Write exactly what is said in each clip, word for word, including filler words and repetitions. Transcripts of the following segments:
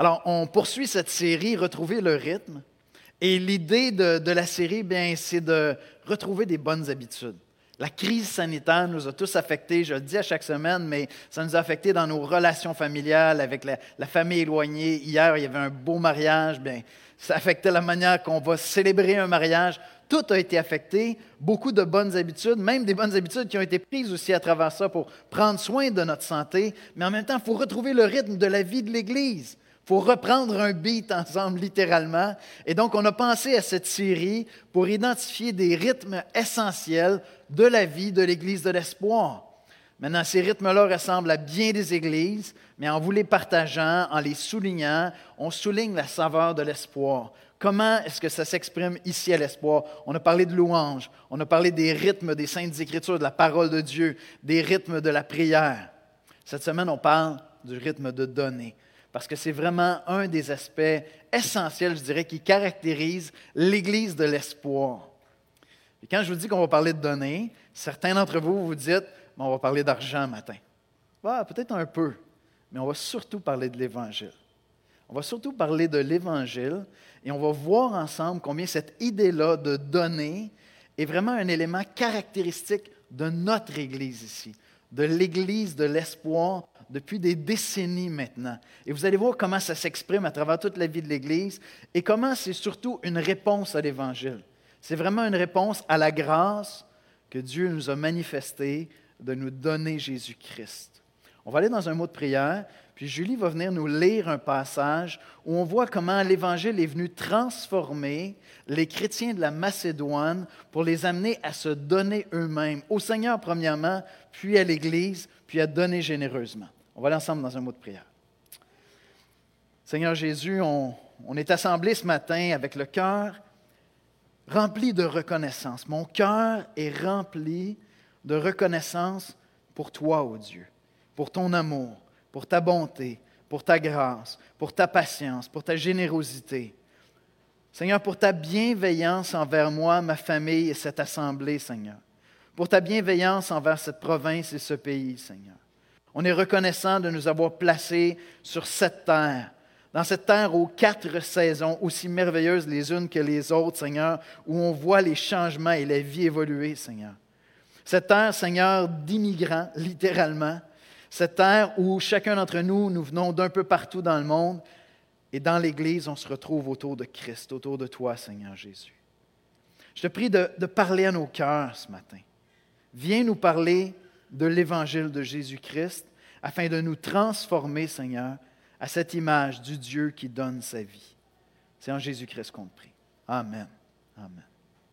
Alors, on poursuit cette série « Retrouver le rythme ». Et l'idée de, de la série, bien, c'est de retrouver des bonnes habitudes. La crise sanitaire nous a tous affectés, je le dis à chaque semaine, mais ça nous a affectés dans nos relations familiales, avec la, la famille éloignée. Hier, il y avait un beau mariage, bien, ça affectait la manière qu'on va célébrer un mariage. Tout a été affecté, beaucoup de bonnes habitudes, même des bonnes habitudes qui ont été prises aussi à travers ça pour prendre soin de notre santé. Mais en même temps, il faut retrouver le rythme de la vie de l'Église. Il faut reprendre un beat ensemble, littéralement. Et donc, on a pensé à cette série pour identifier des rythmes essentiels de la vie de l'Église de l'Espoir. Maintenant, ces rythmes-là ressemblent à bien des églises, mais en vous les partageant, en les soulignant, on souligne la saveur de l'espoir. Comment est-ce que ça s'exprime ici à l'Espoir? On a parlé de louange, on a parlé des rythmes des Saintes Écritures, de la parole de Dieu, des rythmes de la prière. Cette semaine, on parle du rythme de donner, parce que c'est vraiment un des aspects essentiels, je dirais, qui caractérise l'Église de l'Espoir. Et quand je vous dis qu'on va parler de donner, certains d'entre vous vous dites, bon, on va parler d'argent matin. Ouais, peut-être un peu, mais on va surtout parler de l'Évangile. On va surtout parler de l'Évangile et on va voir ensemble combien cette idée-là de donner est vraiment un élément caractéristique de notre Église ici, de l'Église de l'Espoir depuis des décennies maintenant. Et vous allez voir comment ça s'exprime à travers toute la vie de l'Église et comment c'est surtout une réponse à l'Évangile. C'est vraiment une réponse à la grâce que Dieu nous a manifestée de nous donner Jésus-Christ. On va aller dans un mot de prière, puis Julie va venir nous lire un passage où on voit comment l'Évangile est venu transformer les chrétiens de la Macédoine pour les amener à se donner eux-mêmes, au Seigneur premièrement, puis à l'Église, puis à donner généreusement. On va aller ensemble dans un mot de prière. Seigneur Jésus, on, on est assemblés ce matin avec le cœur rempli de reconnaissance. Mon cœur est rempli de reconnaissance pour toi, ô Dieu, pour ton amour, pour ta bonté, pour ta grâce, pour ta patience, pour ta générosité. Seigneur, pour ta bienveillance envers moi, ma famille et cette assemblée, Seigneur. Pour ta bienveillance envers cette province et ce pays, Seigneur. On est reconnaissant de nous avoir placés sur cette terre, dans cette terre aux quatre saisons, aussi merveilleuses les unes que les autres, Seigneur, où on voit les changements et la vie évoluer, Seigneur. Cette terre, Seigneur, d'immigrants, littéralement. Cette terre où chacun d'entre nous, nous venons d'un peu partout dans le monde. Et dans l'Église, on se retrouve autour de Christ, autour de toi, Seigneur Jésus. Je te prie de, de parler à nos cœurs ce matin. Viens nous parler de l'Évangile de Jésus-Christ afin de nous transformer, Seigneur, à cette image du Dieu qui donne sa vie. C'est en Jésus-Christ qu'on te prie. Amen. Amen.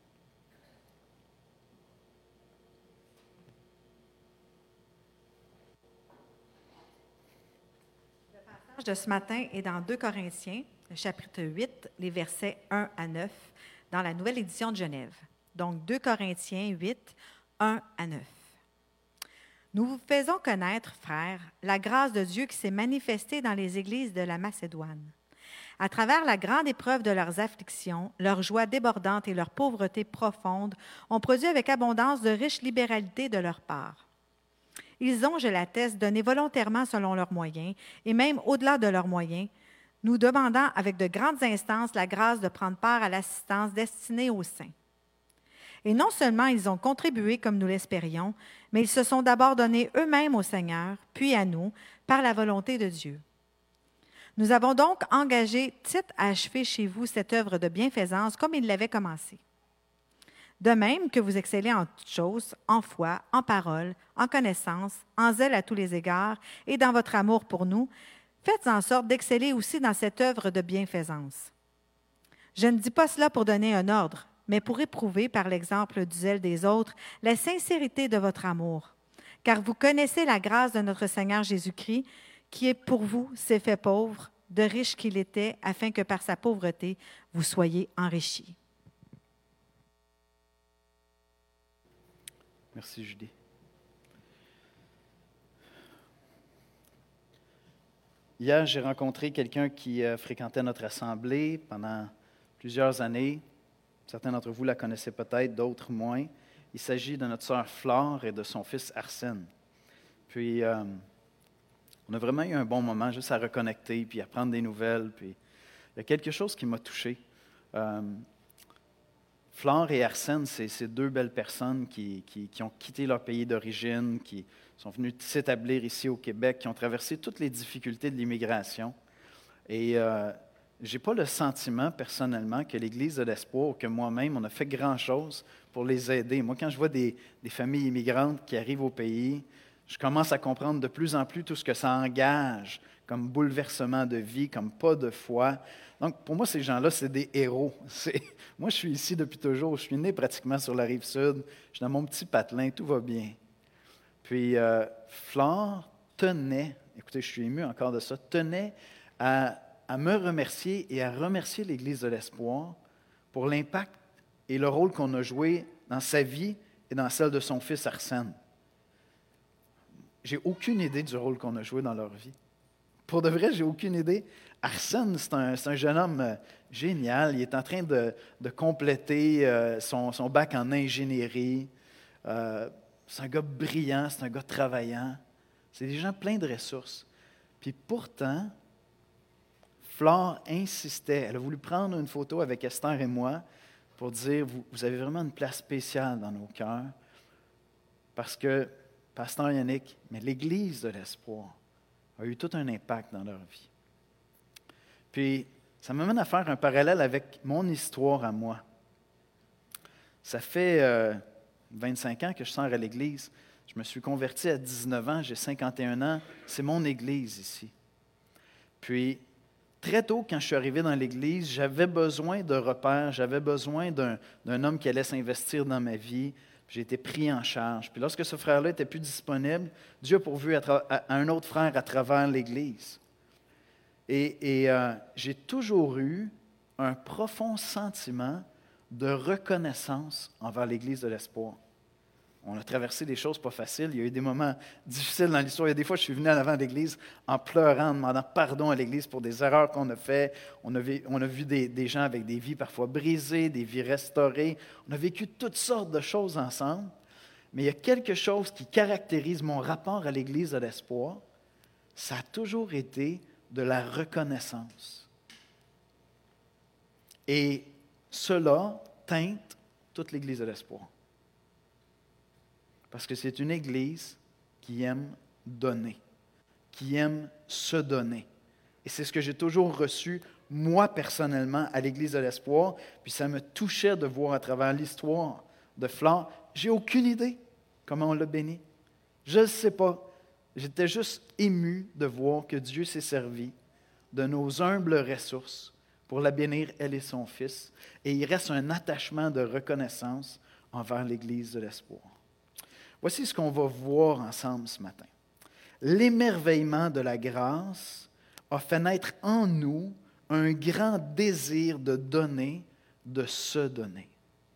Le passage de ce matin est dans deux Corinthiens, le chapitre huit, les versets un à neuf, dans la nouvelle édition de Genève. Donc, deux Corinthiens huit, un à neuf. Nous vous faisons connaître, frères, la grâce de Dieu qui s'est manifestée dans les églises de la Macédoine. À travers la grande épreuve de leurs afflictions, leur joie débordante et leur pauvreté profonde ont produit avec abondance de riches libéralités de leur part. Ils ont, je l'atteste, donné volontairement selon leurs moyens, et même au-delà de leurs moyens, nous demandant avec de grandes instances la grâce de prendre part à l'assistance destinée aux saints. Et non seulement ils ont contribué comme nous l'espérions, mais ils se sont d'abord donnés eux-mêmes au Seigneur, puis à nous, par la volonté de Dieu. Nous avons donc engagé Tite à achever chez vous cette œuvre de bienfaisance comme il l'avait commencée. De même que vous excellez en toutes choses, en foi, en parole, en connaissance, en zèle à tous les égards, et dans votre amour pour nous, faites en sorte d'exceller aussi dans cette œuvre de bienfaisance. Je ne dis pas cela pour donner un ordre, mais pour éprouver, par l'exemple du zèle des autres, la sincérité de votre amour. Car vous connaissez la grâce de notre Seigneur Jésus-Christ, qui est pour vous s'est fait pauvre, de riche qu'il était, afin que par sa pauvreté, vous soyez enrichis. Merci, Julie. Hier, j'ai rencontré quelqu'un qui euh, fréquentait notre assemblée pendant plusieurs années. Certains d'entre vous la connaissaient peut-être, d'autres moins. Il s'agit de notre sœur Flore et de son fils Arsène. Puis, euh, On a vraiment eu un bon moment juste à reconnecter, puis à prendre des nouvelles. Puis il y a quelque chose qui m'a touché. Euh, Flore et Arsène, c'est, c'est deux belles personnes qui, qui, qui ont quitté leur pays d'origine, qui sont venues s'établir ici au Québec, qui ont traversé toutes les difficultés de l'immigration. Et euh, je n'ai pas le sentiment, personnellement, que l'Église de l'Espoir, ou que moi-même, on a fait grand-chose pour les aider. Moi, quand je vois des, des familles immigrantes qui arrivent au pays, je commence à comprendre de plus en plus tout ce que ça engage comme bouleversement de vie, comme pas de foi. Donc, pour moi, ces gens-là, c'est des héros. C'est... Moi, je suis ici depuis toujours. Je suis né pratiquement sur la Rive-Sud. Je suis dans mon petit patelin, tout va bien. Puis, euh, Flore tenait, écoutez, je suis ému encore de ça, tenait à, à me remercier et à remercier l'Église de l'Espoir pour l'impact et le rôle qu'on a joué dans sa vie et dans celle de son fils Arsène. J'ai aucune idée du rôle qu'on a joué dans leur vie. Pour de vrai, j'ai aucune idée. Arsène, c'est un, c'est un jeune homme euh, génial. Il est en train de, de compléter euh, son, son bac en ingénierie. Euh, c'est un gars brillant, c'est un gars travaillant. C'est des gens pleins de ressources. Puis pourtant, Flore insistait. Elle a voulu prendre une photo avec Esther et moi pour dire, vous, vous avez vraiment une place spéciale dans nos cœurs. Parce que, Pasteur Yannick, mais l'Église de l'Espoir a eu tout un impact dans leur vie. Puis, ça m'amène à faire un parallèle avec mon histoire à moi. Ça fait euh, vingt-cinq ans que je sers à l'Église. Je me suis converti à dix-neuf ans, j'ai cinquante et un ans. C'est mon Église ici. Puis, très tôt, quand je suis arrivé dans l'Église, j'avais besoin de repères, j'avais besoin d'un, d'un homme qui allait s'investir dans ma vie. J'ai été pris en charge. Puis lorsque ce frère-là n'était plus disponible, Dieu a pourvu à, tra- à un autre frère à travers l'Église. Et, et euh, j'ai toujours eu un profond sentiment de reconnaissance envers l'Église de l'Espoir. On a traversé des choses pas faciles. Il y a eu des moments difficiles dans l'histoire. Il y a des fois, je suis venu à l'avant de l'Église en pleurant, en demandant pardon à l'Église pour des erreurs qu'on a faites. On a vu, on a vu des, des gens avec des vies parfois brisées, des vies restaurées. On a vécu toutes sortes de choses ensemble. Mais il y a quelque chose qui caractérise mon rapport à l'Église de l'Espoir. Ça a toujours été de la reconnaissance. Et cela teinte toute l'Église de l'Espoir. Parce que c'est une Église qui aime donner, qui aime se donner. Et c'est ce que j'ai toujours reçu, moi, personnellement, à l'Église de l'Espoir. Puis ça me touchait de voir à travers l'histoire de Flore. J'ai aucune idée comment on l'a béni. Je ne sais pas. J'étais juste ému de voir que Dieu s'est servi de nos humbles ressources pour la bénir, elle et son fils. Et il reste un attachement de reconnaissance envers l'Église de l'Espoir. Voici ce qu'on va voir ensemble ce matin. L'émerveillement de la grâce a fait naître en nous un grand désir de donner, de se donner.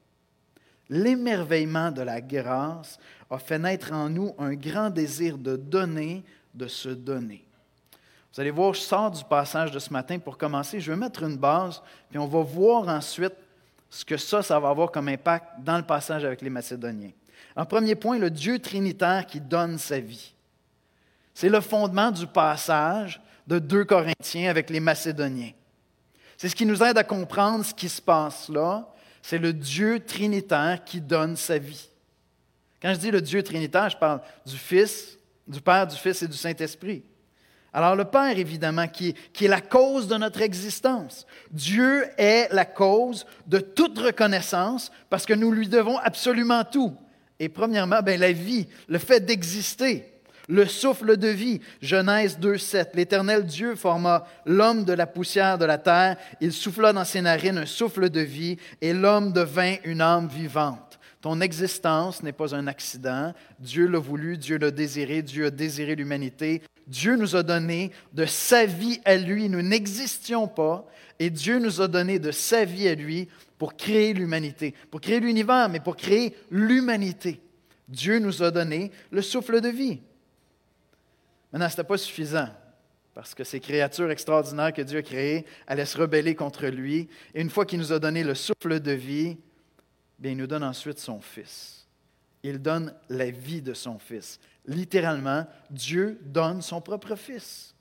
L'émerveillement de la grâce a fait naître en nous un grand désir de donner, de se donner. Vous allez voir, je sors du passage de ce matin pour commencer. Je vais mettre une base, puis on va voir ensuite ce que ça, ça va avoir comme impact dans le passage avec les Macédoniens. En premier point, le Dieu trinitaire qui donne sa vie. C'est le fondement du passage de deux Corinthiens avec les Macédoniens. C'est ce qui nous aide à comprendre ce qui se passe là. C'est le Dieu trinitaire qui donne sa vie. Quand je dis le Dieu trinitaire, je parle du Fils, du Père, du Fils et du Saint-Esprit. Alors le Père, évidemment, qui, qui est la cause de notre existence. Dieu est la cause de toute reconnaissance parce que nous lui devons absolument tout. Et premièrement, bien, la vie, le fait d'exister, le souffle de vie. Genèse deux sept. L'Éternel Dieu forma l'homme de la poussière de la terre. Il souffla dans ses narines un souffle de vie et l'homme devint une âme vivante. Ton existence n'est pas un accident. Dieu l'a voulu, Dieu l'a désiré, Dieu a désiré l'humanité. Dieu nous a donné de sa vie à lui. Nous n'existions pas et Dieu nous a donné de sa vie à lui pour créer l'humanité, pour créer l'univers, mais pour créer l'humanité. Dieu nous a donné le souffle de vie. Maintenant, ce n'était pas suffisant, parce que ces créatures extraordinaires que Dieu a créées allaient se rebeller contre lui. Et une fois qu'il nous a donné le souffle de vie, bien, il nous donne ensuite son Fils. Il donne la vie de son Fils, Littéralement, Dieu donne son propre Fils.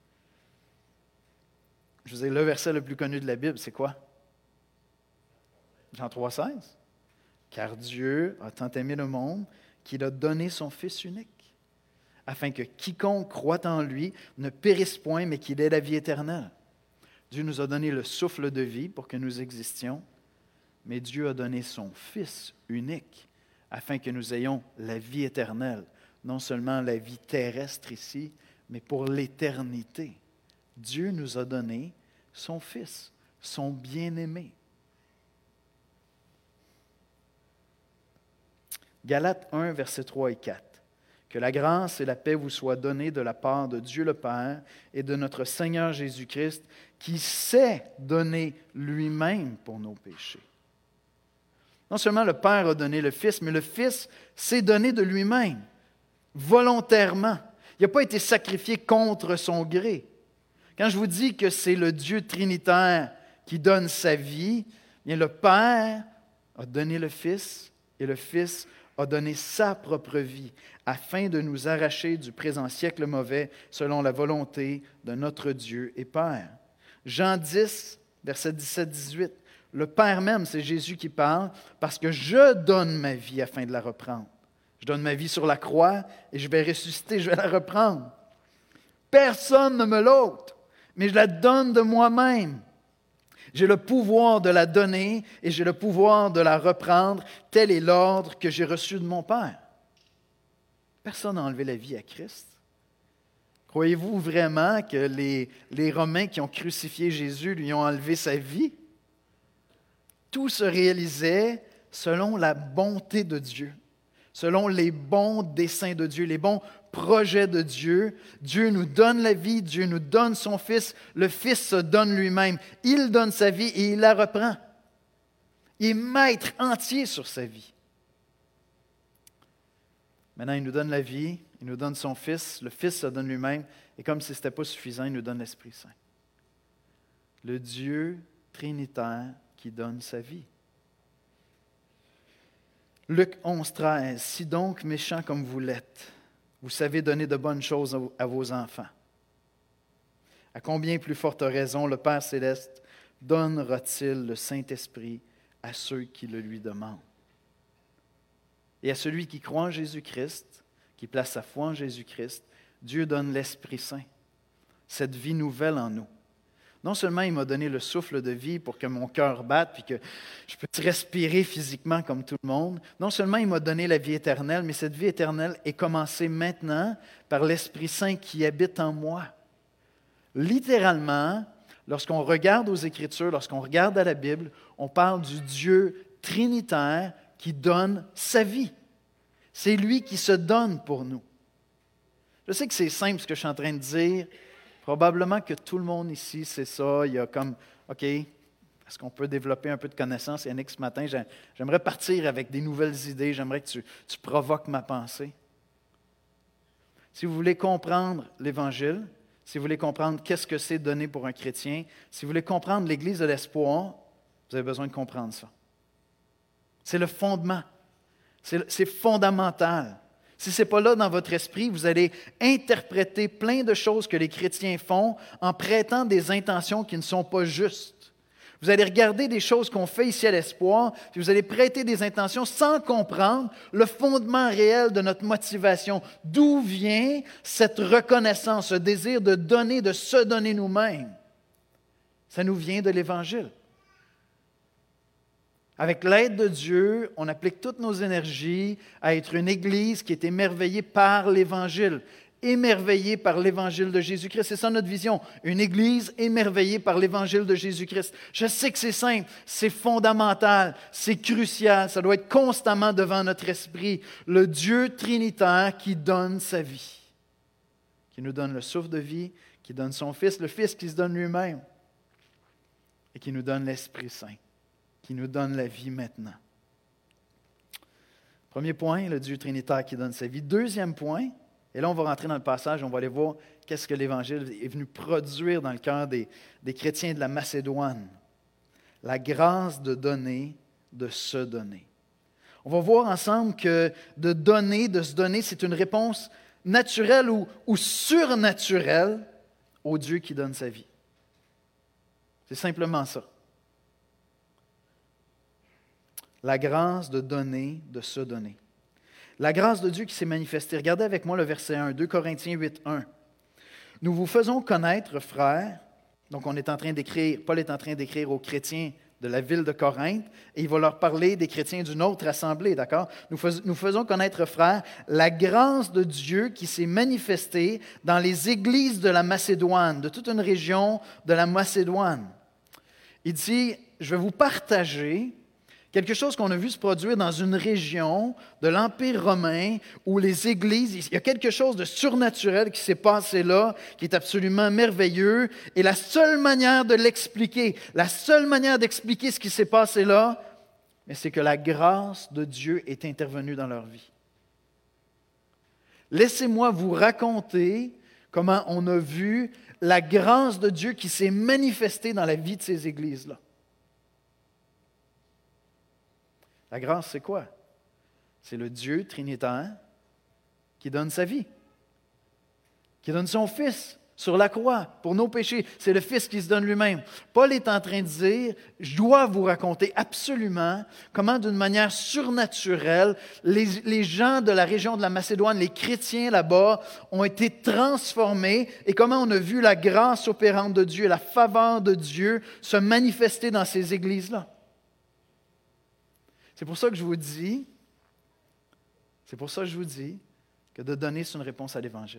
Je vous ai le verset le plus connu de la Bible, c'est quoi? Jean trois, seize. Car Dieu a tant aimé le monde qu'il a donné son Fils unique, afin que quiconque croit en lui ne périsse point, mais qu'il ait la vie éternelle. Dieu nous a donné le souffle de vie pour que nous existions, mais Dieu a donné son Fils unique, afin que nous ayons la vie éternelle, non seulement la vie terrestre ici, mais pour l'éternité. Dieu nous a donné son Fils, son bien-aimé. Galates un, versets trois et quatre. Que la grâce et la paix vous soient données de la part de Dieu le Père et de notre Seigneur Jésus-Christ, qui s'est donné lui-même pour nos péchés. Non seulement le Père a donné le Fils, mais le Fils s'est donné de lui-même, volontairement. Il n'a pas été sacrifié contre son gré. Quand je vous dis que c'est le Dieu trinitaire qui donne sa vie, bien le Père a donné le Fils et le Fils a donné sa propre vie afin de nous arracher du présent siècle mauvais selon la volonté de notre Dieu et Père. Jean dix, versets dix-sept à dix-huit. Le Père même, c'est Jésus qui parle, parce que je donne ma vie afin de la reprendre. Je donne ma vie sur la croix et je vais ressusciter, je vais la reprendre. Personne ne me l'ôte, mais je la donne de moi-même. J'ai le pouvoir de la donner et j'ai le pouvoir de la reprendre. Tel est l'ordre que j'ai reçu de mon Père. Personne n'a enlevé la vie à Christ. Croyez-vous vraiment que les, les Romains qui ont crucifié Jésus lui ont enlevé sa vie? Tout se réalisait selon la bonté de Dieu, selon les bons desseins de Dieu, les bons projets de Dieu. Dieu nous donne la vie, Dieu nous donne son Fils, le Fils se donne lui-même. Il donne sa vie et il la reprend. Il est maître entier sur sa vie. Maintenant, il nous donne la vie, il nous donne son Fils, le Fils se donne lui-même, et comme si ce n'était pas suffisant, il nous donne l'Esprit Saint. Le Dieu trinitaire qui donne sa vie. Luc onze, treize. Si donc, méchants comme vous l'êtes, vous savez donner de bonnes choses à vos enfants, à combien plus forte raison le Père céleste donnera-t-il le Saint-Esprit à ceux qui le lui demandent? Et à celui qui croit en Jésus-Christ, qui place sa foi en Jésus-Christ, Dieu donne l'Esprit Saint, cette vie nouvelle en nous. Non seulement il m'a donné le souffle de vie pour que mon cœur batte puis que je puisse respirer physiquement comme tout le monde, non seulement il m'a donné la vie éternelle, mais cette vie éternelle est commencée maintenant par l'Esprit Saint qui habite en moi. Littéralement, lorsqu'on regarde aux Écritures, lorsqu'on regarde à la Bible, on parle du Dieu trinitaire qui donne sa vie. C'est lui qui se donne pour nous. Je sais que c'est simple ce que je suis en train de dire. Probablement que tout le monde ici, c'est ça. Il y a comme, OK, est-ce qu'on peut développer un peu de connaissances? Yannick, ce matin, j'aimerais partir avec des nouvelles idées. J'aimerais que tu, tu provoques ma pensée. Si vous voulez comprendre l'Évangile, si vous voulez comprendre qu'est-ce que c'est donné pour un chrétien, si vous voulez comprendre l'Église de l'espoir, vous avez besoin de comprendre ça. C'est le fondement. C'est, c'est fondamental. Si ce n'est pas là dans votre esprit, vous allez interpréter plein de choses que les chrétiens font en prêtant des intentions qui ne sont pas justes. Vous allez regarder des choses qu'on fait ici à l'Espoir, puis vous allez prêter des intentions sans comprendre le fondement réel de notre motivation. D'où vient cette reconnaissance, ce désir de donner, de se donner nous-mêmes? Ça nous vient de l'Évangile. Avec l'aide de Dieu, on applique toutes nos énergies à être une Église qui est émerveillée par l'Évangile, émerveillée par l'Évangile de Jésus-Christ. C'est ça notre vision, une Église émerveillée par l'Évangile de Jésus-Christ. Je sais que c'est simple, c'est fondamental, c'est crucial, ça doit être constamment devant notre esprit. Le Dieu trinitaire qui donne sa vie, qui nous donne le souffle de vie, qui donne son Fils, le Fils qui se donne lui-même et qui nous donne l'Esprit Saint, qui nous donne la vie maintenant. Premier point, le Dieu trinitaire qui donne sa vie. Deuxième point, et là on va rentrer dans le passage, on va aller voir qu'est-ce que l'Évangile est venu produire dans le cœur des, des chrétiens de la Macédoine. La grâce de donner, de se donner. On va voir ensemble que de donner, de se donner, c'est une réponse naturelle ou, ou surnaturelle au Dieu qui donne sa vie. C'est simplement ça. La grâce de donner, de se donner. La grâce de Dieu qui s'est manifestée. Regardez avec moi le verset un, deux Corinthiens huit, un. Nous vous faisons connaître, frères, donc on est en train d'écrire, Paul est en train d'écrire aux chrétiens de la ville de Corinthe, et il va leur parler des chrétiens d'une autre assemblée, d'accord? Nous, fais, nous faisons connaître, frères, la grâce de Dieu qui s'est manifestée dans les églises de la Macédoine, de toute une région de la Macédoine. Il dit, je vais vous partager quelque chose qu'on a vu se produire dans une région de l'Empire romain où les églises, il y a quelque chose de surnaturel qui s'est passé là, qui est absolument merveilleux. Et la seule manière de l'expliquer, la seule manière d'expliquer ce qui s'est passé là, mais c'est que la grâce de Dieu est intervenue dans leur vie. Laissez-moi vous raconter comment on a vu la grâce de Dieu qui s'est manifestée dans la vie de ces églises-là. La grâce, c'est quoi? C'est le Dieu trinitaire qui donne sa vie, qui donne son Fils sur la croix pour nos péchés. C'est le Fils qui se donne lui-même. Paul est en train de dire, je dois vous raconter absolument comment d'une manière surnaturelle, les, les gens de la région de la Macédoine, les chrétiens là-bas, ont été transformés et comment on a vu la grâce opérante de Dieu, la faveur de Dieu se manifester dans ces églises-là. C'est pour ça que je vous dis, c'est pour ça que je vous dis que de donner, c'est une réponse à l'Évangile.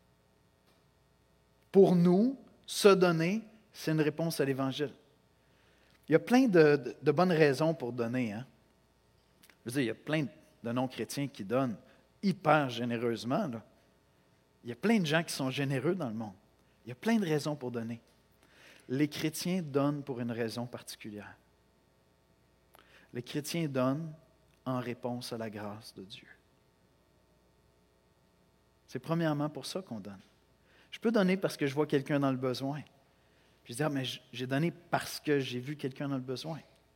Pour nous, se donner, c'est une réponse à l'Évangile. Il y a plein de, de, de bonnes raisons pour donner. Hein? Je veux dire, il y a plein de non-chrétiens qui donnent hyper généreusement. Là. Il y a plein de gens qui sont généreux dans le monde. Il y a plein de raisons pour donner. Les chrétiens donnent pour une raison particulière. Les chrétiens donnent en réponse à la grâce de Dieu. C'est premièrement pour ça qu'on donne. Je peux donner parce que je vois quelqu'un dans le besoin. Puis je dis, ah, mais j'ai donné parce que j'ai vu quelqu'un dans le besoin.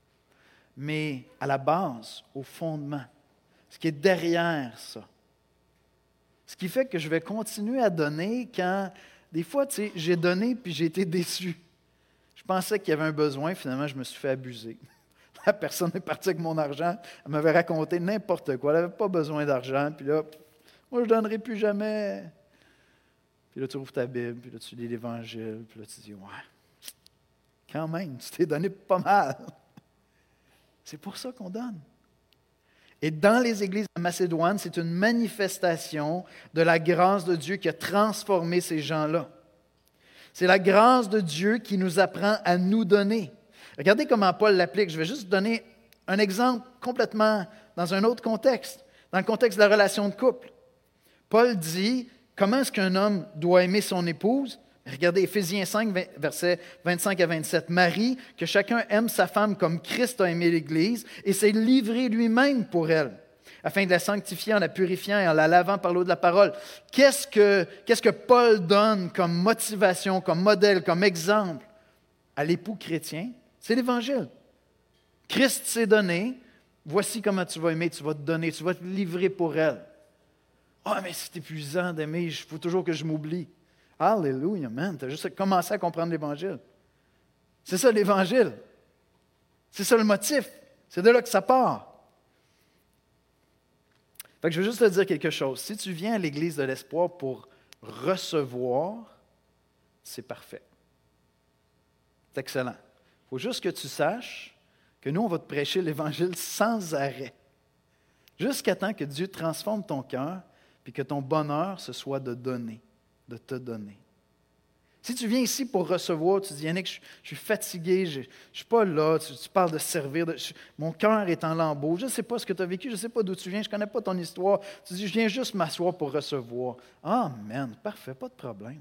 Mais à la base, au fondement, ce qui est derrière ça, ce qui fait que je vais continuer à donner quand, des fois, tu sais, j'ai donné puis j'ai été déçu. Je pensais qu'il y avait un besoin, finalement, je me suis fait abuser. La personne est partie avec mon argent, elle m'avait raconté n'importe quoi, elle n'avait pas besoin d'argent, puis là, moi, je ne donnerai plus jamais. Puis là, tu ouvres ta Bible, puis là, tu lis l'Évangile, puis là, tu dis, ouais, quand même, tu t'es donné pas mal. C'est pour ça qu'on donne. Et dans les églises de Macédoine, c'est une manifestation de la grâce de Dieu qui a transformé ces gens-là. C'est la grâce de Dieu qui nous apprend à nous donner. Regardez comment Paul l'applique. Je vais juste donner un exemple complètement dans un autre contexte, dans le contexte de la relation de couple. Paul dit, comment est-ce qu'un homme doit aimer son épouse? Regardez Éphésiens cinq, versets vingt-cinq à vingt-sept. Marie, que chacun aime sa femme comme Christ a aimé l'Église et s'est livré lui-même pour elle, afin de la sanctifier en la purifiant et en la lavant par l'eau de la parole. Qu'est-ce que, qu'est-ce que Paul donne comme motivation, comme modèle, comme exemple à l'époux chrétien? C'est l'Évangile. Christ s'est donné. Voici comment tu vas aimer. Tu vas te donner. Tu vas te livrer pour elle. Ah, oh, mais c'est épuisant d'aimer. Il faut toujours que je m'oublie. Alléluia, man. Tu as juste commencé à comprendre l'Évangile. C'est ça l'Évangile. C'est ça le motif. C'est de là que ça part. Fait que je veux juste te dire quelque chose. Si tu viens à l'Église de l'Espoir pour recevoir, c'est parfait. C'est excellent. Il faut juste que tu saches que nous, on va te prêcher l'Évangile sans arrêt. Jusqu'à temps que Dieu transforme ton cœur puis que ton bonheur, ce soit de donner, de te donner. Si tu viens ici pour recevoir, tu dis, Yannick, je, je suis fatigué, je ne suis pas là, tu, tu parles de servir, de, je, mon cœur est en lambeaux, je ne sais pas ce que tu as vécu, je ne sais pas d'où tu viens, je ne connais pas ton histoire. Tu dis, je viens juste m'asseoir pour recevoir. Amen, parfait, pas de problème.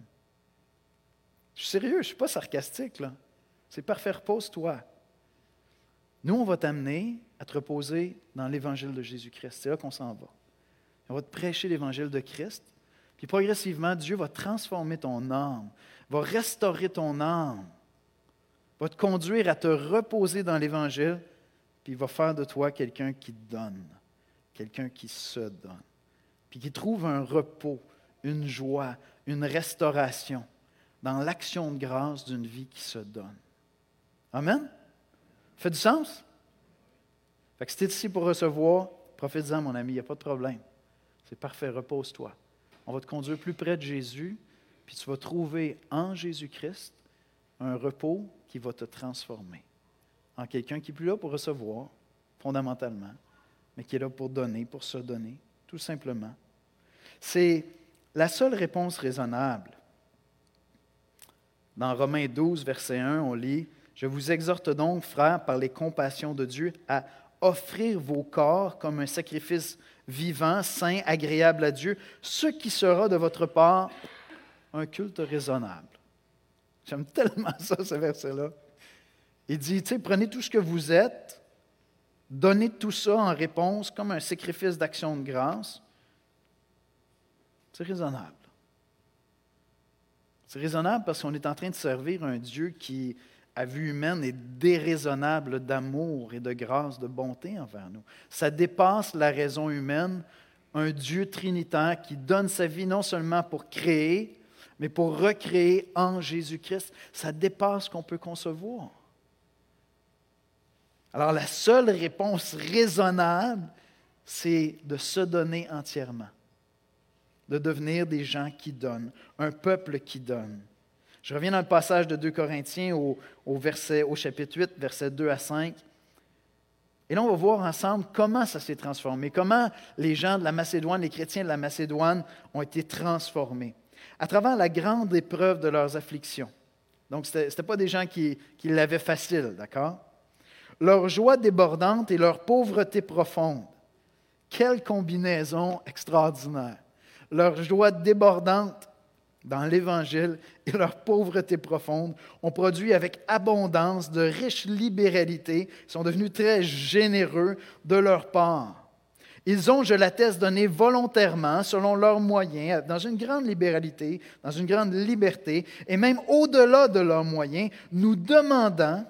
Je suis sérieux, je ne suis pas sarcastique, là. C'est parfait, repose-toi. Nous, on va t'amener à te reposer dans l'Évangile de Jésus-Christ. C'est là qu'on s'en va. On va te prêcher l'Évangile de Christ. Puis progressivement, Dieu va transformer ton âme, va restaurer ton âme, va te conduire à te reposer dans l'Évangile, puis il va faire de toi quelqu'un qui donne. quelqu'un qui se donne, puis qui trouve un repos, une joie, une restauration dans l'action de grâce d'une vie qui se donne. Amen? Ça fait du sens? Fait que si tu es ici pour recevoir, profite-en, mon ami, il n'y a pas de problème. C'est parfait, repose-toi. On va te conduire plus près de Jésus, puis tu vas trouver en Jésus-Christ un repos qui va te transformer en quelqu'un qui n'est plus là pour recevoir, fondamentalement, mais qui est là pour donner, pour se donner, tout simplement. C'est la seule réponse raisonnable. Dans Romains douze, verset un, on lit « Je vous exhorte donc, frères, par les compassions de Dieu, à offrir vos corps comme un sacrifice vivant, saint, agréable à Dieu, ce qui sera de votre part un culte raisonnable. » J'aime tellement ça, ce verset-là. Il dit, tu sais, prenez tout ce que vous êtes, donnez tout ça en réponse comme un sacrifice d'action de grâce. C'est raisonnable. C'est raisonnable parce qu'on est en train de servir un Dieu qui, à vue humaine, est déraisonnable d'amour et de grâce, de bonté envers nous. Ça dépasse la raison humaine, un Dieu trinitaire qui donne sa vie non seulement pour créer, mais pour recréer en Jésus-Christ. Ça dépasse ce qu'on peut concevoir. Alors la seule réponse raisonnable, c'est de se donner entièrement, de devenir des gens qui donnent, un peuple qui donne. Je reviens dans le passage de deux Corinthiens au, au, verset, au chapitre huit, versets deux à cinq. Et là, on va voir ensemble comment ça s'est transformé, comment les gens de la Macédoine, les chrétiens de la Macédoine ont été transformés à travers la grande épreuve de leurs afflictions. Donc, ce n'était pas des gens qui, qui l'avaient facile, d'accord? Leur joie débordante et leur pauvreté profonde. Quelle combinaison extraordinaire! Leur joie débordante dans l'Évangile et leur pauvreté profonde ont produit avec abondance de riches libéralités. Ils sont devenus très généreux de leur part. Ils ont, je l'atteste, donné volontairement, selon leurs moyens, dans une grande libéralité, dans une grande liberté, et même au-delà de leurs moyens, nous demandant,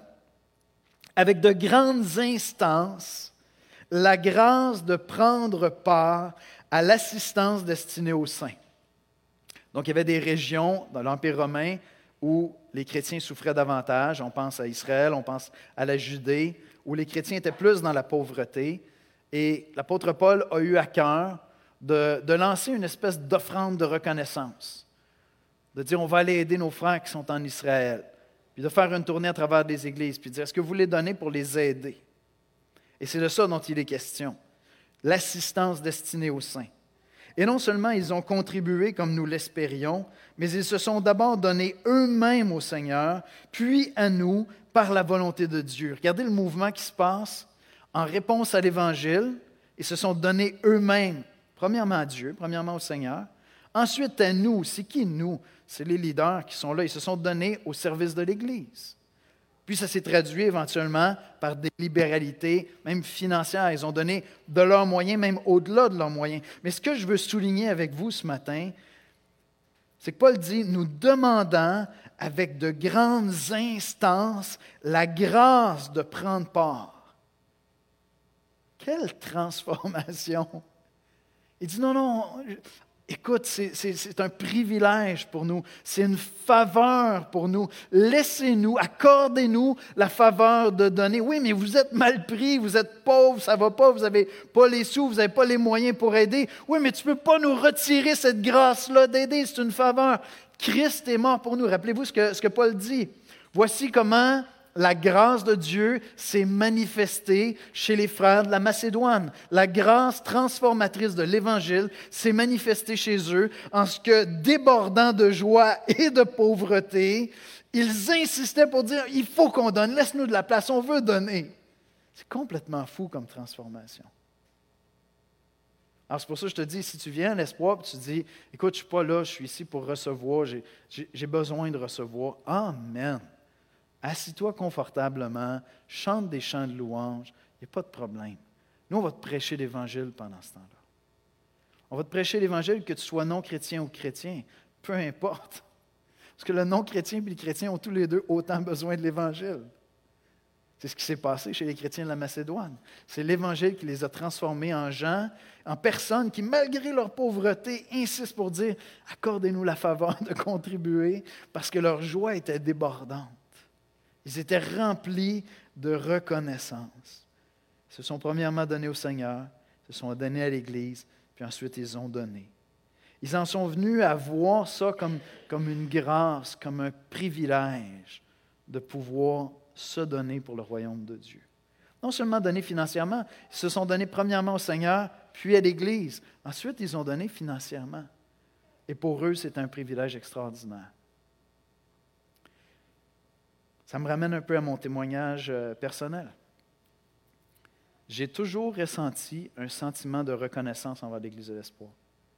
avec de grandes instances, la grâce de prendre part à l'assistance destinée aux saints. Donc, il y avait des régions dans l'Empire romain où les chrétiens souffraient davantage. On pense à Israël, on pense à la Judée, où les chrétiens étaient plus dans la pauvreté. Et l'apôtre Paul a eu à cœur de, de lancer une espèce d'offrande de reconnaissance, de dire on va aller aider nos frères qui sont en Israël, puis de faire une tournée à travers des églises, puis de dire est-ce que vous les donnez pour les aider? Et c'est de ça dont il est question, l'assistance destinée aux saints. Et non seulement ils ont contribué comme nous l'espérions, mais ils se sont d'abord donnés eux-mêmes au Seigneur, puis à nous par la volonté de Dieu. Regardez le mouvement qui se passe. En réponse à l'Évangile, ils se sont donnés eux-mêmes, premièrement à Dieu, premièrement au Seigneur. Ensuite à nous. C'est qui nous? C'est les leaders qui sont là. Ils se sont donnés au service de l'Église. Puis ça s'est traduit éventuellement par des libéralités, même financières. Ils ont donné de leurs moyens, même au-delà de leurs moyens. Mais ce que je veux souligner avec vous ce matin, c'est que Paul dit, nous demandant avec de grandes instances la grâce de prendre part. Quelle transformation! Il dit non, non, écoute, c'est, c'est, c'est un privilège pour nous, c'est une faveur pour nous. Laissez-nous, accordez-nous la faveur de donner. Oui, mais vous êtes mal pris, vous êtes pauvre, ça ne va pas, vous n'avez pas les sous, vous n'avez pas les moyens pour aider. Oui, mais tu ne peux pas nous retirer cette grâce-là d'aider, c'est une faveur. Christ est mort pour nous. Rappelez-vous ce que, ce que Paul dit. Voici comment la grâce de Dieu s'est manifestée chez les frères de la Macédoine. La grâce transformatrice de l'Évangile s'est manifestée chez eux en ce que, débordant de joie et de pauvreté, ils insistaient pour dire « il faut qu'on donne, laisse-nous de la place, on veut donner ». C'est complètement fou comme transformation. Alors c'est pour ça que je te dis, si tu viens à l'espoir et tu te dis « écoute, je ne suis pas là, je suis ici pour recevoir, j'ai, j'ai, j'ai besoin de recevoir ». Amen. Assis-toi confortablement, chante des chants de louange, il n'y a pas de problème. Nous, on va te prêcher l'Évangile pendant ce temps-là. On va te prêcher l'Évangile que tu sois non-chrétien ou chrétien, peu importe. Parce que le non-chrétien et le chrétien ont tous les deux autant besoin de l'Évangile. C'est ce qui s'est passé chez les chrétiens de la Macédoine. C'est l'Évangile qui les a transformés en gens, en personnes qui, malgré leur pauvreté, insistent pour dire « Accordez-nous la faveur de contribuer » parce que leur joie était débordante. Ils étaient remplis de reconnaissance. Ils se sont premièrement donnés au Seigneur, se sont donnés à l'Église, puis ensuite ils ont donné. Ils en sont venus à voir ça comme, comme une grâce, comme un privilège de pouvoir se donner pour le royaume de Dieu. Non seulement donner financièrement, ils se sont donnés premièrement au Seigneur, puis à l'Église. Ensuite, ils ont donné financièrement. Et pour eux, c'est un privilège extraordinaire. Ça me ramène un peu à mon témoignage personnel. J'ai toujours ressenti un sentiment de reconnaissance envers l'Église de l'Espoir.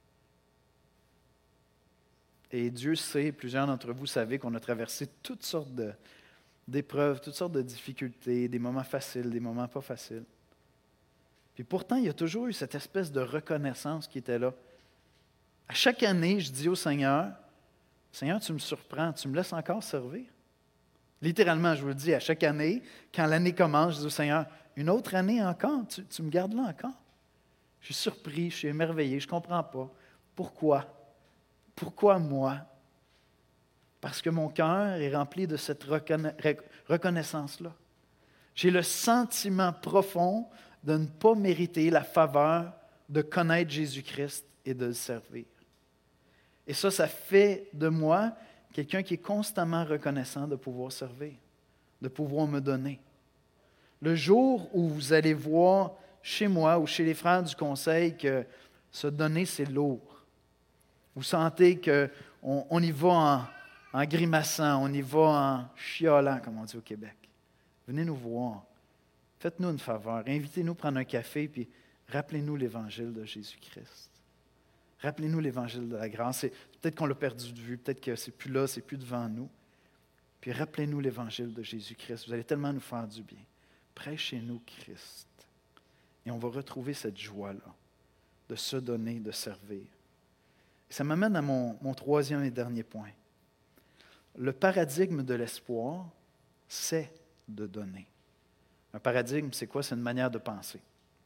Et Dieu sait, plusieurs d'entre vous savez qu'on a traversé toutes sortes de, d'épreuves, toutes sortes de difficultés, des moments faciles, des moments pas faciles. Puis pourtant, il y a toujours eu cette espèce de reconnaissance qui était là. À chaque année, je dis au Seigneur, « Seigneur, tu me surprends, tu me laisses encore servir. » Littéralement, je vous le dis, à chaque année, quand l'année commence, je dis au Seigneur, « Une autre année encore, tu, tu me gardes là encore. » Je suis surpris, je suis émerveillé, je ne comprends pas. Pourquoi? Pourquoi moi? Parce que mon cœur est rempli de cette reconna- reconnaissance-là. J'ai le sentiment profond de ne pas mériter la faveur de connaître Jésus-Christ et de le servir. Et ça, ça fait de moi quelqu'un qui est constamment reconnaissant de pouvoir servir, de pouvoir me donner. Le jour où vous allez voir chez moi ou chez les frères du conseil que se donner, c'est lourd. Vous sentez qu'on on y va en, en grimaçant, on y va en chiolant, comme on dit au Québec. Venez nous voir. Faites-nous une faveur. Invitez-nous à prendre un café, puis rappelez-nous l'Évangile de Jésus-Christ. Rappelez-nous l'Évangile de la grâce. C'est, peut-être qu'on l'a perdu de vue, peut-être que c'est plus là, c'est plus devant nous. Puis rappelez-nous l'Évangile de Jésus-Christ. Vous allez tellement nous faire du bien. Prêchez-nous Christ. Et on va retrouver cette joie-là de se donner, de servir. Et ça m'amène à mon, mon troisième et dernier point. Le paradigme de l'espoir, c'est de donner. Un paradigme, c'est quoi? C'est une manière de penser.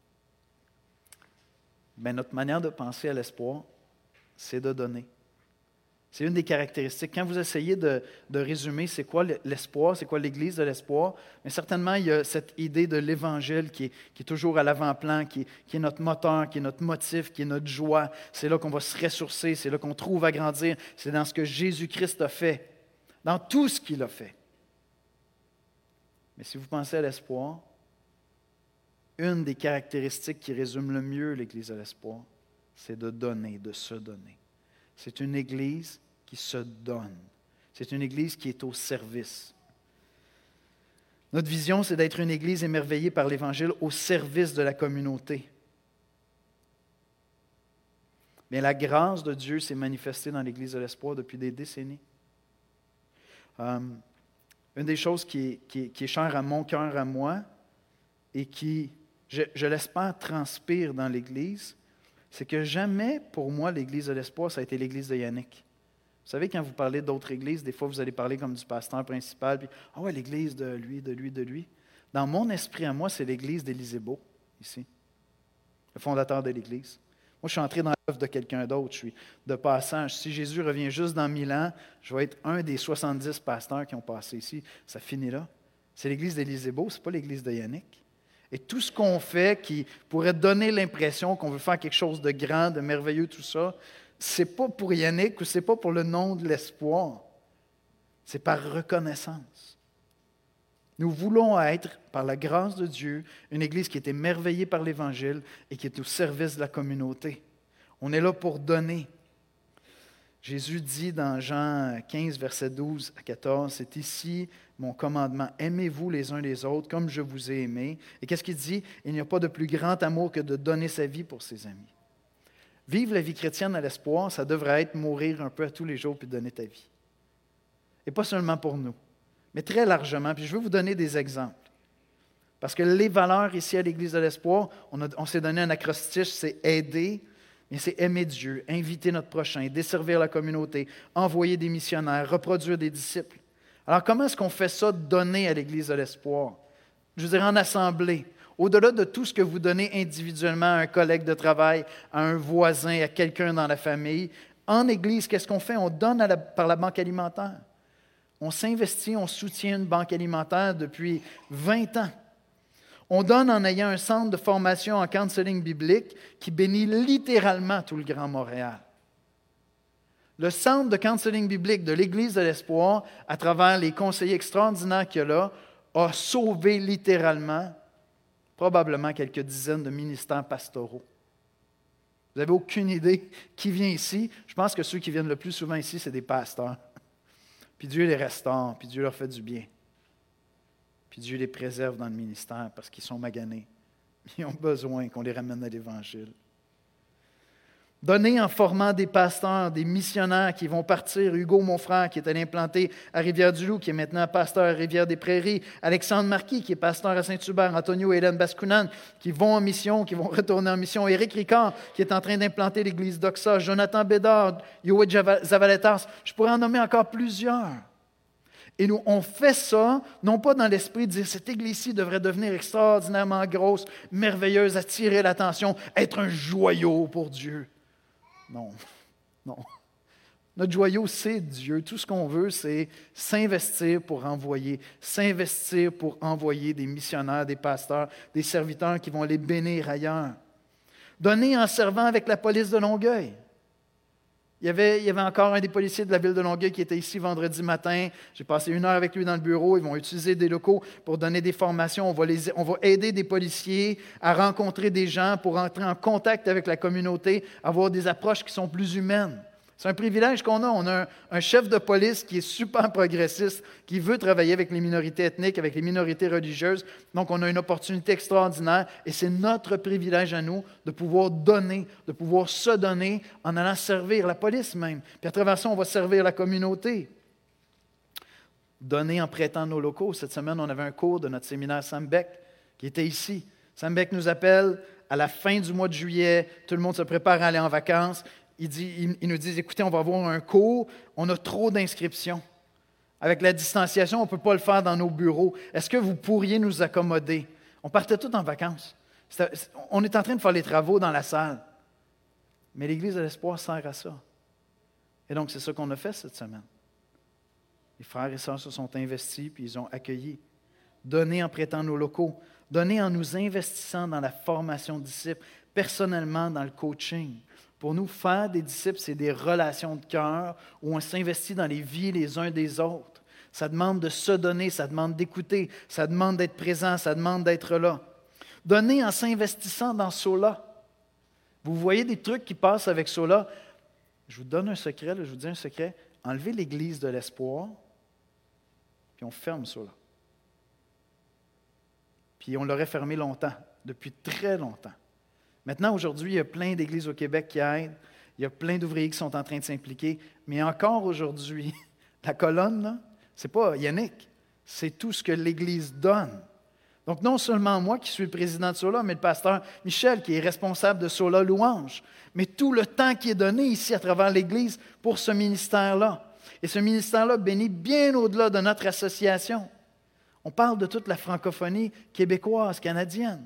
Bien, notre manière de penser à l'espoir, c'est de donner. C'est une des caractéristiques. Quand vous essayez de, de résumer c'est quoi l'espoir, c'est quoi l'Église de l'espoir, mais certainement il y a cette idée de l'Évangile qui est, qui est toujours à l'avant-plan, qui, qui est notre moteur, qui est notre motif, qui est notre joie. C'est là qu'on va se ressourcer, c'est là qu'on trouve à grandir. C'est dans ce que Jésus-Christ a fait, dans tout ce qu'il a fait. Mais si vous pensez à l'espoir, une des caractéristiques qui résume le mieux l'Église de l'espoir, c'est de donner, de se donner. C'est une Église qui se donne. C'est une Église qui est au service. Notre vision, c'est d'être une Église émerveillée par l'Évangile au service de la communauté. Mais la grâce de Dieu s'est manifestée dans l'Église de l'espoir depuis des décennies. Euh, une des choses qui est, qui est, qui est chère à mon cœur, à moi, et qui, je, je l'espère, transpire dans l'Église, c'est que jamais, pour moi, l'Église de l'espoir, ça a été l'Église de Yannick. Vous savez, quand vous parlez d'autres églises, des fois, vous allez parler comme du pasteur principal, puis « Ah ouais, l'Église de lui, de lui, de lui. » Dans mon esprit à moi, c'est l'Église d'Élisée-Beau, ici, le fondateur de l'Église. Moi, je suis entré dans l'œuvre de quelqu'un d'autre, je suis de passage. Si Jésus revient juste dans mille ans, je vais être un des soixante-dix pasteurs qui ont passé ici. Ça finit là. C'est l'Église d'Élisée-Beau, ce n'est pas l'Église de Yannick. Et tout ce qu'on fait qui pourrait donner l'impression qu'on veut faire quelque chose de grand, de merveilleux, tout ça, ce n'est pas pour Yannick ou ce n'est pas pour le nom de l'espoir. C'est par reconnaissance. Nous voulons être, par la grâce de Dieu, une Église qui est émerveillée par l'Évangile et qui est au service de la communauté. On est là pour donner. Jésus dit dans Jean quinze, versets douze à quatorze, « C'est ici mon commandement, aimez-vous les uns les autres comme je vous ai aimés. » Et qu'est-ce qu'il dit? « Il n'y a pas de plus grand amour que de donner sa vie pour ses amis. » Vivre la vie chrétienne à l'espoir, ça devrait être mourir un peu à tous les jours puis donner ta vie. Et pas seulement pour nous, mais très largement. Puis je vais vous donner des exemples. Parce que les valeurs ici à l'Église de l'espoir, on, a, on s'est donné un acrostiche, c'est aider, mais c'est aimer Dieu, inviter notre prochain, desservir la communauté, envoyer des missionnaires, reproduire des disciples. Alors comment est-ce qu'on fait ça, donner à l'Église de l'espoir? je veux dire en assemblée, au-delà de tout ce que vous donnez individuellement à un collègue de travail, à un voisin, à quelqu'un dans la famille, en Église, qu'est-ce qu'on fait? On donne à la, par la banque alimentaire. On s'investit, on soutient une banque alimentaire depuis vingt ans. On donne en ayant un centre de formation en counseling biblique qui bénit littéralement tout le Grand Montréal. Le centre de counseling biblique de l'Église de l'Espoir, à travers les conseillers extraordinaires qu'il y a là, a sauvé littéralement probablement quelques dizaines de ministères pastoraux. Vous n'avez aucune idée qui vient ici. Je pense que ceux qui viennent le plus souvent ici, c'est des pasteurs. Puis Dieu les restaure, puis Dieu leur fait du bien. Puis Dieu les préserve dans le ministère parce qu'ils sont maganés. Ils ont besoin qu'on les ramène à l'Évangile. Donner en formant des pasteurs, des missionnaires qui vont partir. Hugo, mon frère, qui est allé implanter à Rivière-du-Loup, qui est maintenant pasteur à Rivière-des-Prairies. Alexandre Marquis, qui est pasteur à Saint-Hubert. Antonio et Hélène Bascounan, qui vont en mission, qui vont retourner en mission. Éric Ricard, qui est en train d'implanter l'église d'Oxa. Jonathan Bédard, Yoé Zavaletas. Je pourrais en nommer encore plusieurs. Et nous, on fait ça, non pas dans l'esprit de dire cette église-ci devrait devenir extraordinairement grosse, merveilleuse, attirer l'attention, être un joyau pour Dieu. Non, non. Notre joyau, c'est Dieu. Tout ce qu'on veut, c'est s'investir pour envoyer, s'investir pour envoyer des missionnaires, des pasteurs, des serviteurs qui vont les bénir ailleurs. Donner en servant avec la police de Longueuil. Il y, avait, il y avait encore un des policiers de la ville de Longueuil qui était ici vendredi matin. J'ai passé une heure avec lui dans le bureau. Ils vont utiliser des locaux pour donner des formations. On va, les, on va aider des policiers à rencontrer des gens pour entrer en contact avec la communauté, avoir des approches qui sont plus humaines. C'est un privilège qu'on a. On a un, un chef de police qui est super progressiste, qui veut travailler avec les minorités ethniques, avec les minorités religieuses. Donc, on a une opportunité extraordinaire et c'est notre privilège à nous de pouvoir donner, de pouvoir se donner en allant servir la police même. Puis à travers ça, on va servir la communauté. Donner en prêtant nos locaux. Cette semaine, on avait un cours de notre séminaire Sam Beck qui était ici. Sam Beck nous appelle à la fin du mois de juillet. Tout le monde se prépare à aller en vacances. Il, dit, il, il nous dit, écoutez, on va avoir un cours, on a trop d'inscriptions. Avec la distanciation, on ne peut pas le faire dans nos bureaux. Est-ce que vous pourriez nous accommoder? On partait tous en vacances. C'était, on est en train de faire les travaux dans la salle. Mais l'Église de l'Espoir sert à ça. Et donc, c'est ça qu'on a fait cette semaine. Les frères et sœurs se sont investis, puis ils ont accueilli. Donner en prêtant nos locaux. Donner en nous investissant dans la formation de disciples, personnellement dans le coaching. Pour nous, faire des disciples, c'est des relations de cœur où on s'investit dans les vies les uns des autres. Ça demande de se donner, ça demande d'écouter, ça demande d'être présent, ça demande d'être là. Donner en s'investissant dans Sola. Vous voyez des trucs qui passent avec Sola. Je vous donne un secret, là, je vous dis un secret. Enlevez l'Église de l'Espoir, puis on ferme Sola. Puis on l'aurait fermé longtemps, depuis très longtemps. Maintenant, aujourd'hui, il y a plein d'églises au Québec qui aident. Il y a plein d'ouvriers qui sont en train de s'impliquer. Mais encore aujourd'hui, la colonne, là, ce n'est pas Yannick. C'est tout ce que l'Église donne. Donc, non seulement moi qui suis le président de Sola, mais le pasteur Michel qui est responsable de Sola Louange. Mais tout le temps qui est donné ici à travers l'Église pour ce ministère-là. Et ce ministère-là bénit bien au-delà de notre association. On parle de toute la francophonie québécoise, canadienne.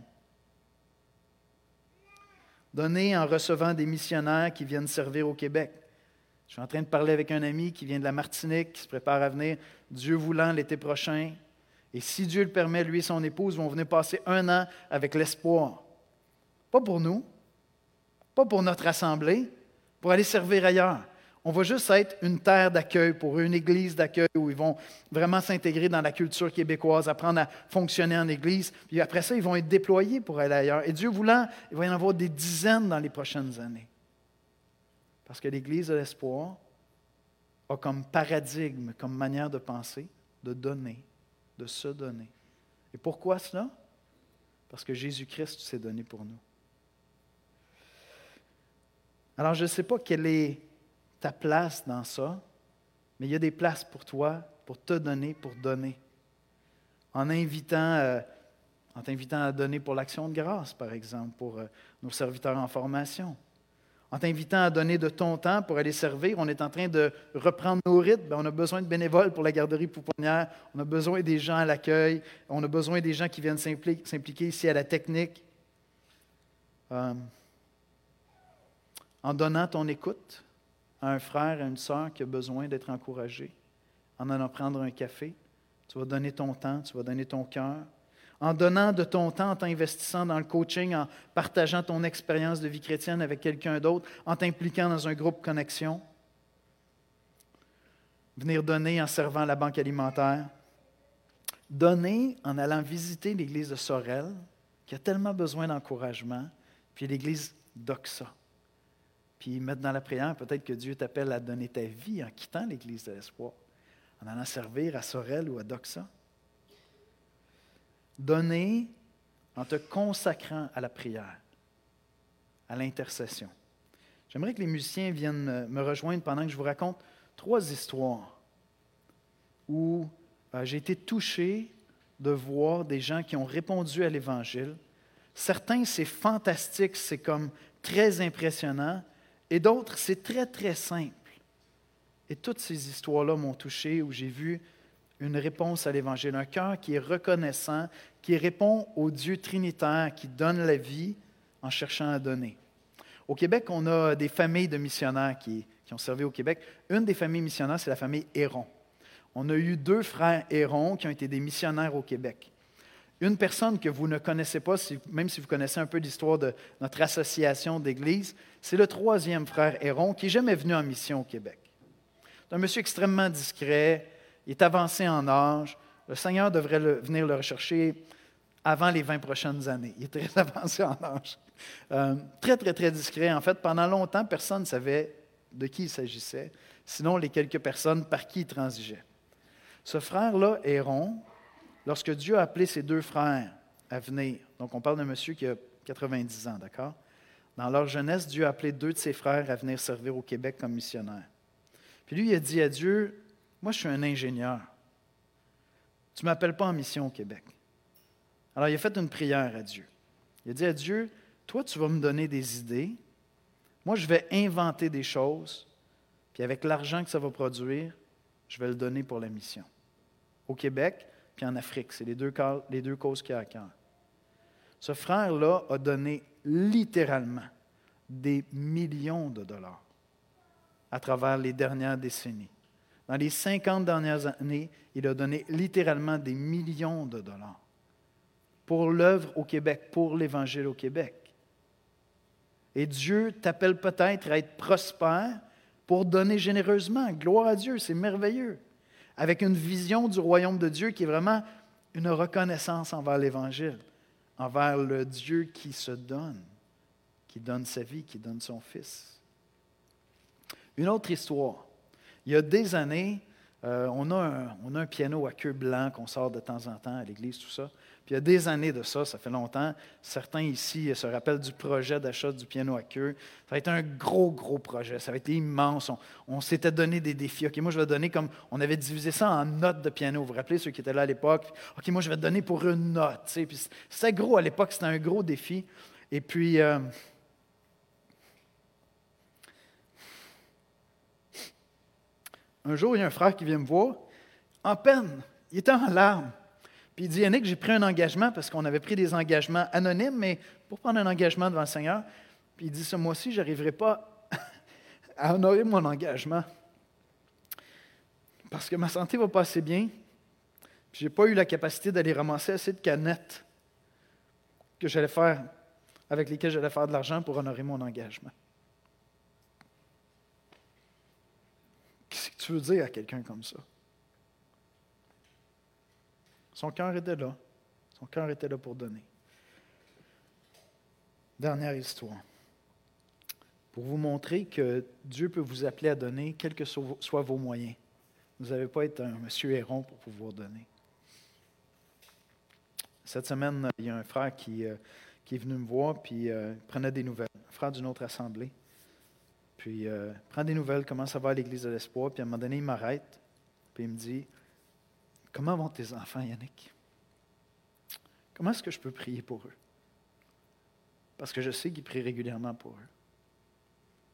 Donner en recevant des missionnaires qui viennent servir au Québec. Je suis en train de parler avec un ami qui vient de la Martinique, qui se prépare à venir, Dieu voulant, l'été prochain. Et si Dieu le permet, lui et son épouse vont venir passer un an avec l'espoir. Pas pour nous, pas pour notre assemblée, pour aller servir ailleurs. On va juste être une terre d'accueil pour eux, une église d'accueil où ils vont vraiment s'intégrer dans la culture québécoise, apprendre à fonctionner en église. Puis après ça, ils vont être déployés pour aller ailleurs. Et Dieu voulant, il va y en avoir des dizaines dans les prochaines années. Parce que l'Église de l'Espoir a comme paradigme, comme manière de penser, de donner, de se donner. Et pourquoi cela? Parce que Jésus-Christ s'est donné pour nous. Alors, je ne sais pas quelle est ta place dans ça, mais il y a des places pour toi, pour te donner, pour donner. En invitant, euh, en t'invitant à donner pour l'action de grâce, par exemple, pour euh, nos serviteurs en formation. En t'invitant à donner de ton temps pour aller servir, on est en train de reprendre nos rythmes. Bien, on a besoin de bénévoles pour la garderie pouponnière. On a besoin des gens à l'accueil. On a besoin des gens qui viennent s'impli- s'impliquer ici à la technique. Euh, en donnant ton écoute à un frère, à une sœur qui a besoin d'être encouragé, en allant prendre un café, tu vas donner ton temps, tu vas donner ton cœur. En donnant de ton temps, en t'investissant dans le coaching, en partageant ton expérience de vie chrétienne avec quelqu'un d'autre, en t'impliquant dans un groupe connexion. Venir donner en servant à la banque alimentaire. Donner en allant visiter l'église de Sorel, qui a tellement besoin d'encouragement, puis l'église d'Oxa. Puis mettre dans la prière, peut-être que Dieu t'appelle à donner ta vie en quittant l'église de l'Espoir, en allant servir à Sorel ou à Doxa. Donner en te consacrant à la prière, à l'intercession. J'aimerais que les musiciens viennent me rejoindre pendant que je vous raconte trois histoires où euh, j'ai été touché de voir des gens qui ont répondu à l'Évangile. Certains, c'est fantastique, c'est comme très impressionnant, et d'autres, c'est très, très simple. Et toutes ces histoires-là m'ont touché, où j'ai vu une réponse à l'Évangile, un cœur qui est reconnaissant, qui répond au Dieu trinitaire, qui donne la vie en cherchant à donner. Au Québec, on a des familles de missionnaires qui, qui ont servi au Québec. Une des familles missionnaires, c'est la famille Héron. On a eu deux frères Héron qui ont été des missionnaires au Québec. Une personne que vous ne connaissez pas, si, même si vous connaissez un peu l'histoire de notre association d'église, c'est le troisième frère Héron qui n'est jamais venu en mission au Québec. C'est un monsieur extrêmement discret, il est avancé en âge. Le Seigneur devrait le, venir le rechercher avant les vingt prochaines années. Il est très avancé en âge. Euh, très, très, très discret. En fait, pendant longtemps, personne ne savait de qui il s'agissait, sinon les quelques personnes par qui il transigeait. Ce frère-là, Héron, lorsque Dieu a appelé ses deux frères à venir, donc on parle d'un monsieur qui a quatre-vingt-dix ans, d'accord? Dans leur jeunesse, Dieu a appelé deux de ses frères à venir servir au Québec comme missionnaires. Puis lui, il a dit à Dieu, « Moi, je suis un ingénieur. Tu ne m'appelles pas en mission au Québec. » Alors, il a fait une prière à Dieu. Il a dit à Dieu, « Toi, tu vas me donner des idées. Moi, je vais inventer des choses. Puis avec l'argent que ça va produire, je vais le donner pour la mission. » Au Québec, puis en Afrique. C'est les deux, les deux causes qu'il y a à cœur. Ce frère-là a donné littéralement des millions de dollars à travers les dernières décennies. Dans les cinquante dernières années, il a donné littéralement des millions de dollars pour l'œuvre au Québec, pour l'Évangile au Québec. Et Dieu t'appelle peut-être à être prospère pour donner généreusement. Gloire à Dieu, c'est merveilleux. Avec une vision du royaume de Dieu qui est vraiment une reconnaissance envers l'Évangile, envers le Dieu qui se donne, qui donne sa vie, qui donne son Fils. Une autre histoire. Il y a des années, euh, on, a un, on a un piano à queue blanc qu'on sort de temps en temps à l'église, tout ça. Puis il y a des années de ça, ça fait longtemps. Certains ici se rappellent du projet d'achat du piano à queue. Ça va être un gros, gros projet. Ça va être immense. On, on s'était donné des défis. OK, moi, je vais donner comme... On avait divisé ça en notes de piano. Vous vous rappelez, ceux qui étaient là à l'époque? OK, moi, je vais te donner pour une note. Tu sais. Puis c'était gros à l'époque, c'était un gros défi. Et puis... Euh, Un jour, il y a un frère qui vient me voir, en peine, il était en larmes. Puis il dit, Yannick, j'ai pris un engagement, parce qu'on avait pris des engagements anonymes, mais pour prendre un engagement devant le Seigneur. Puis il dit, ce mois-ci, je n'arriverai pas à honorer mon engagement, parce que ma santé ne va pas assez bien, puis je n'ai pas eu la capacité d'aller ramasser assez de canettes que j'allais faire, avec lesquelles j'allais faire de l'argent pour honorer mon engagement. Qu'est-ce que tu veux dire à quelqu'un comme ça? Son cœur était là. Son cœur était là pour donner. Dernière histoire. Pour vous montrer que Dieu peut vous appeler à donner, quels que soient vos moyens. Vous n'avez pas été un monsieur Héron pour pouvoir donner. Cette semaine, il y a un frère qui, euh, qui est venu me voir puis euh, prenait des nouvelles. Un frère d'une autre assemblée. Puis, euh, prend des nouvelles, comment ça va à l'Église de l'Espoir. Puis, à un moment donné, il m'arrête. Puis, il me dit, « Comment vont tes enfants, Yannick? Comment est-ce que je peux prier pour eux? » Parce que je sais qu'il prie régulièrement pour eux.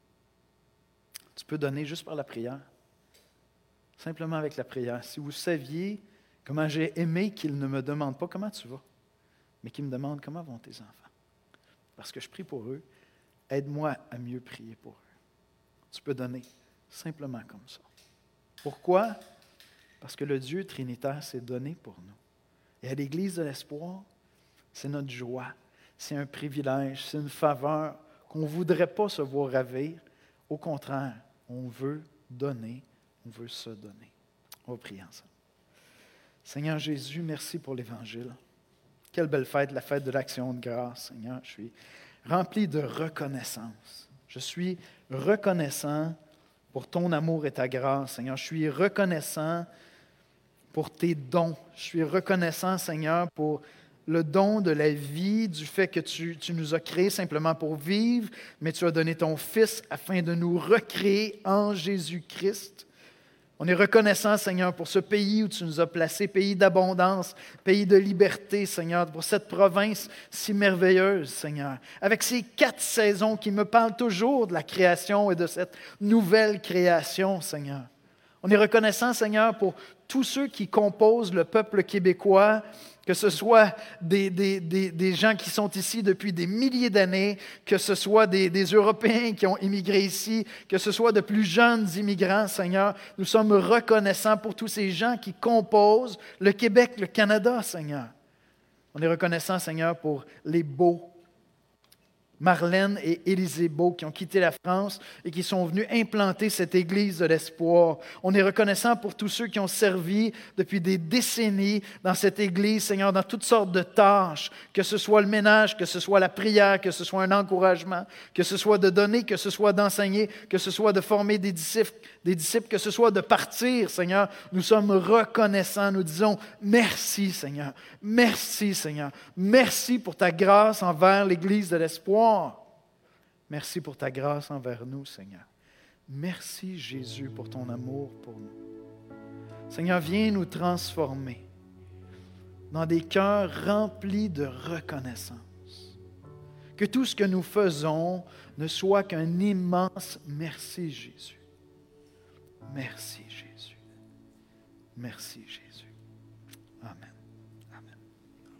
Tu peux donner juste par la prière. Simplement avec la prière. Si vous saviez comment j'ai aimé qu'ils ne me demandent pas comment tu vas, mais qu'ils me demandent comment vont tes enfants. Parce que je prie pour eux, aide-moi à mieux prier pour eux. Tu peux donner simplement comme ça. Pourquoi? Parce que le Dieu trinitaire s'est donné pour nous. Et à l'Église de l'Espoir, c'est notre joie, c'est un privilège, c'est une faveur qu'on ne voudrait pas se voir ravir. Au contraire, on veut donner, on veut se donner. On va prier ensemble. Seigneur Jésus, merci pour l'Évangile. Quelle belle fête, la fête de l'Action de grâce, Seigneur. Je suis rempli de reconnaissance. Je suis reconnaissant pour ton amour et ta grâce, Seigneur. Je suis reconnaissant pour tes dons. Je suis reconnaissant, Seigneur, pour le don de la vie, du fait que tu, tu nous as créés simplement pour vivre, mais tu as donné ton Fils afin de nous recréer en Jésus-Christ. On est reconnaissant, Seigneur, pour ce pays où tu nous as placés, pays d'abondance, pays de liberté, Seigneur, pour cette province si merveilleuse, Seigneur, avec ces quatre saisons qui me parlent toujours de la création et de cette nouvelle création, Seigneur. On est reconnaissant, Seigneur, pour tous ceux qui composent le peuple québécois, que ce soit des, des, des, des gens qui sont ici depuis des milliers d'années, que ce soit des, des Européens qui ont immigré ici, que ce soit de plus jeunes immigrants, Seigneur. Nous sommes reconnaissants pour tous ces gens qui composent le Québec, le Canada, Seigneur. On est reconnaissant, Seigneur, pour les Beaux, Marlène et Élisée Beau, qui ont quitté la France et qui sont venus implanter cette Église de l'Espoir. On est reconnaissant pour tous ceux qui ont servi depuis des décennies dans cette Église, Seigneur, dans toutes sortes de tâches, que ce soit le ménage, que ce soit la prière, que ce soit un encouragement, que ce soit de donner, que ce soit d'enseigner, que ce soit de former des disciples, des disciples, que ce soit de partir, Seigneur. Nous sommes reconnaissants. Nous disons merci, Seigneur. Merci, Seigneur. Merci pour ta grâce envers l'Église de l'Espoir. Merci pour ta grâce envers nous, Seigneur. Merci, Jésus, pour ton amour pour nous. Seigneur, viens nous transformer dans des cœurs remplis de reconnaissance. Que tout ce que nous faisons ne soit qu'un immense merci, Jésus. Merci, Jésus. Merci, Jésus. Amen.